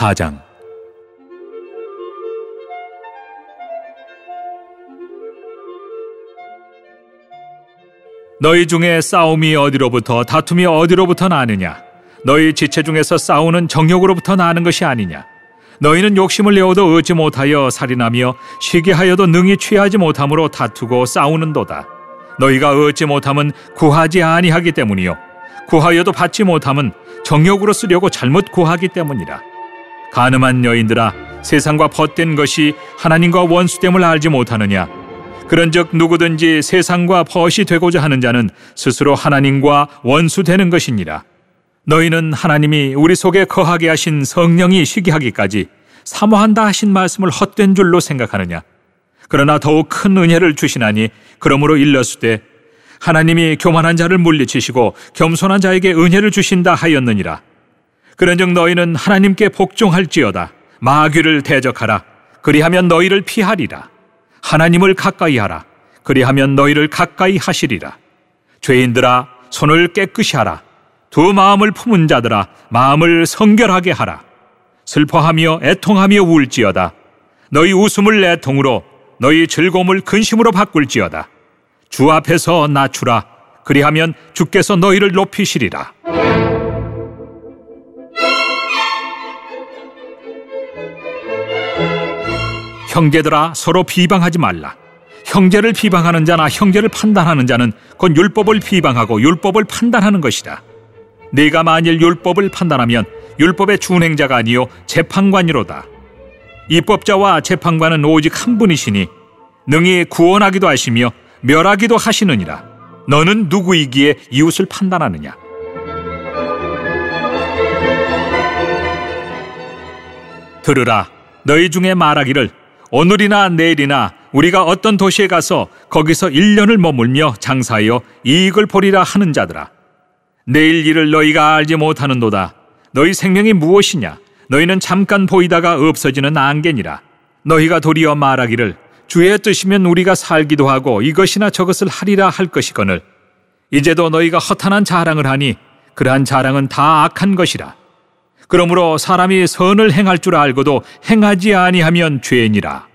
4장. 너희 중에 싸움이 어디로부터 다툼이 어디로부터 나느냐? 너희 지체 중에서 싸우는 정욕으로부터 나는 것이 아니냐? 너희는 욕심을 내어도 얻지 못하여 살인하며 시기하여도 능히 취하지 못함으로 다투고 싸우는도다. 너희가 얻지 못함은 구하지 아니하기 때문이요 구하여도 받지 못함은 정욕으로 쓰려고 잘못 구하기 때문이라. 간음한 여인들아, 세상과 벗된 것이 하나님과 원수됨을 알지 못하느냐? 그런즉 누구든지 세상과 벗이 되고자 하는 자는 스스로 하나님과 원수되는 것이니라. 너희는 하나님이 우리 속에 거하게 하신 성령이 시기하기까지 사모한다 하신 말씀을 헛된 줄로 생각하느냐? 그러나 더욱 큰 은혜를 주시나니 그러므로 일렀으되 하나님이 교만한 자를 물리치시고 겸손한 자에게 은혜를 주신다 하였느니라. 그런즉 너희는 하나님께 복종할지어다. 마귀를 대적하라. 그리하면 너희를 피하리라. 하나님을 가까이 하라. 그리하면 너희를 가까이 하시리라. 죄인들아, 손을 깨끗이 하라. 두 마음을 품은 자들아, 마음을 성결하게 하라. 슬퍼하며 애통하며 울지어다. 너희 웃음을 애통으로, 너희 즐거움을 근심으로 바꿀지어다. 주 앞에서 낮추라. 그리하면 주께서 너희를 높이시리라. 형제들아, 서로 비방하지 말라. 형제를 비방하는 자나 형제를 판단하는 자는 곧 율법을 비방하고 율법을 판단하는 것이다. 네가 만일 율법을 판단하면 율법의 준행자가 아니요 재판관이로다. 입법자와 재판관은 오직 한 분이시니 능히 구원하기도 하시며 멸하기도 하시느니라. 너는 누구이기에 이웃을 판단하느냐? 들으라. 너희 중에 말하기를 오늘이나 내일이나 우리가 어떤 도시에 가서 거기서 1년을 머물며 장사하여 이익을 보리라 하는 자들아, 내일 일을 너희가 알지 못하는도다. 너희 생명이 무엇이냐? 너희는 잠깐 보이다가 없어지는 안개니라. 너희가 도리어 말하기를 주의 뜻이면 우리가 살기도 하고 이것이나 저것을 하리라 할 것이거늘, 이제도 너희가 허탄한 자랑을 하니 그러한 자랑은 다 악한 것이라. 그러므로 사람이 선을 행할 줄 알고도 행하지 아니하면 죄니라.